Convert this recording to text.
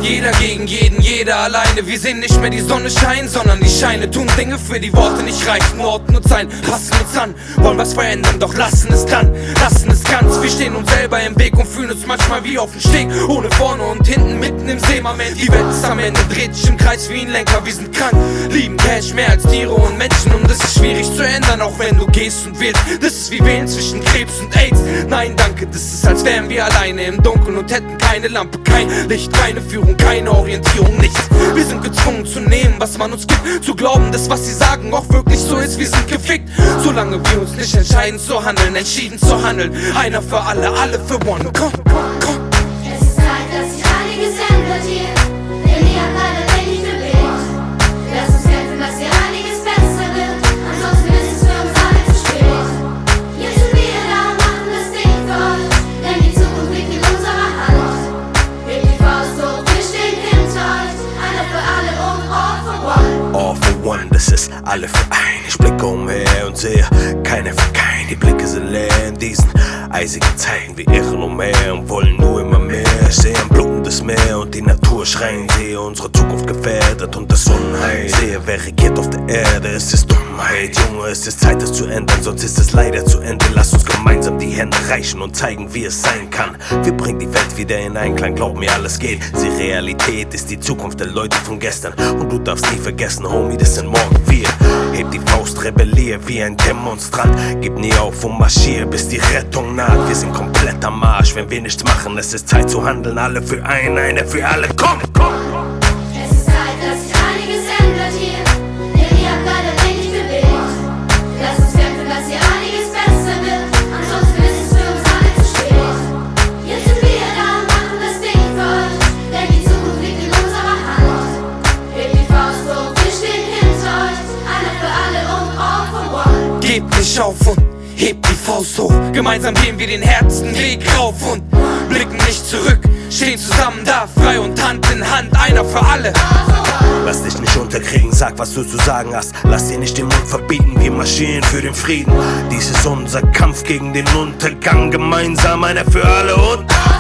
Jeder gegen jeden, jeder alleine. Wir sehen nicht mehr die Sonne scheinen, sondern die Scheine tun Dinge, für die Worte nicht reichen. Orten uns ein, passen uns an, wollen was verändern, doch lassen es dann, lassen es ganz. Wir stehen uns selber im Weg und fühlen uns manchmal wie auf dem Steg, ohne vorne und hinten, mitten im Seemoment. Die Welt ist am Ende, dreht sich im Kreis wie ein Lenker. Wir sind krank, lieben Cash mehr als Tiere und Menschen, und das ist schwierig zu ändern, auch wenn du gehst und wählst. Das ist wie wählen zwischen Krebs und AIDS. Nein, danke, das ist, als wären wir alleine im Dunkeln und hätten keine Lampe, kein Licht, keine Führung, keine Orientierung, nichts. Wir sind gezwungen zu nehmen, was man uns gibt, zu glauben, dass was sie sagen auch wirklich so ist. Wir sind gefickt, solange wir uns nicht entscheiden zu handeln, entschieden zu handeln. Einer für alle, alle für one. Komm, komm. Es ist Zeit, dass sich einiges ändert hier, denn ihr habt leider wenig bewegt. Lass uns kämpfen, dass hier einiges besser wird, ansonsten ist es für uns alle zu spät. Jetzt sind wir da und machen das Ding für euch, denn die Zukunft liegt in unserer Hand. Hebt die Faust hoch, wir stehen hinter euch, einer für alle und all for one. All for one, das ist alle für ein. Ich blicke umher und sehe keiner für keinen. Die Blicke sind leer in diesen eisigen Zeiten. Wir irren umher und wollen nur immer mehr. Ich sehe ein blutendes Meer und die Natur schreien. Sehe unsere Zukunft gefährdet und das Unheil. Sehe, wer regiert auf der Erde, es ist Dummheit. Junge, es ist Zeit, das zu ändern, sonst ist es leider zu Ende. Lass uns gemeinsam die Hände reichen und zeigen, wie es sein kann. Wir bringen die Welt wieder in Einklang, glaub mir, alles geht. Die Realität ist die Zukunft der Leute von gestern. Und du darfst nie vergessen, Homie, das sind morgen wir. Heb die Faust, rebellier wie ein Demonstrant. Gib nie auf und marschier, bis die Rettung naht. Wir sind komplett am Arsch, wenn wir nichts machen. Es ist Zeit zu handeln, alle für einen, einer für alle. Komm, komm! Es ist Zeit, dass sich einiges ändert hier, denn ihr habt leider wenig bewegt. Lasst uns kämpfen, dass hier einiges besser wird, ansonsten ist es für uns alle zu spät. Jetzt sind wir da und machen das Ding für euch, denn die Zukunft liegt in unserer Hand. Hebt die Faust hoch, wir stehen hinter euch, einer für alle und all for one. Gebt nicht auf und hebt die Faust hoch. Gemeinsam gehen wir den härtesten Weg rauf und blicken nicht zurück. Stehen zusammen da, frei und Hand in Hand, einer für alle. Lass dich nicht unterkriegen, sag, was du zu sagen hast. Lass dir nicht den Mund verbieten, wir marschieren für den Frieden. Dies ist unser Kampf gegen den Untergang. Gemeinsam einer für alle und